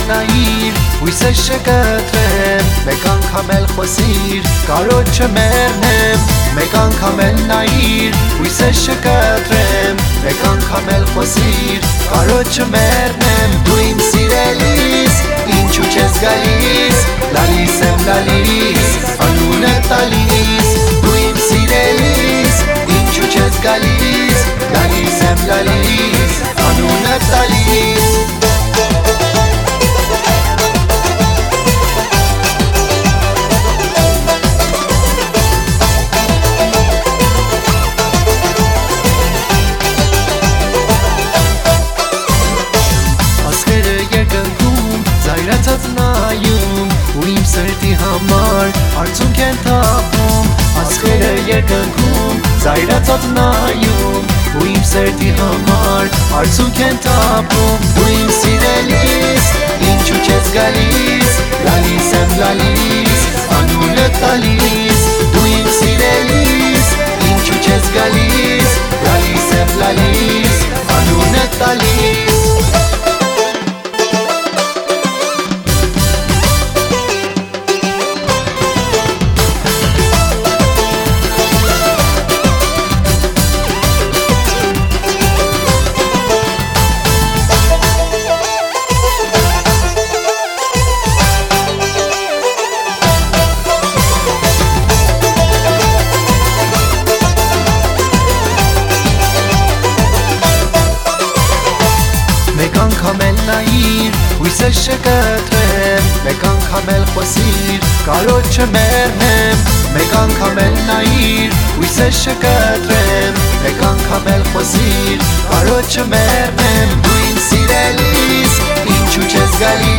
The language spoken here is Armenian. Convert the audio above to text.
նայիր, հույսը շկտրեմ, մեկ անգամ էլ խոսիր, կարոջը մեռնեմ, մեկ անգամ էլ նայիր, հույսը շկտրեմ, մեկ անգամ էլ խոսիր, կարոջը մեռնեմ, դու իմ սիրելիս, ինչու չես գալիս, լալիս եմ լալիս, անունը տալիս, դու իմ սիրելիս, ինչու չես գալիս, լալիս եմ լալիս, անունը տալիս Զայրացած նայում ու իմ սրտի համար արցունք են թափում Աստղերը երկնքում զայրացած նայում ու իմ սրտի համար արցունք են թափում Դու իմ սիրելիս, ինչու չես գալիս, լալիս եմ լալիս, անունը տալիս Դու իմ սիրելիս, ինչու չես գալիս, լալիս եմ լալիս, անունը տալիս Մեկ անգամ էլ նայիր, հույսը շկտրեմ, մեկ անգամ էլ խոսիր, կարոջը մեռնեմ, մեկ անգամ էլ նայիր, հույսը շկտրեմ, մեկ անգամ էլ խոսիր, կարոջը մեռնեմ, դու իմ սիրելիս, ինչու չես գալիս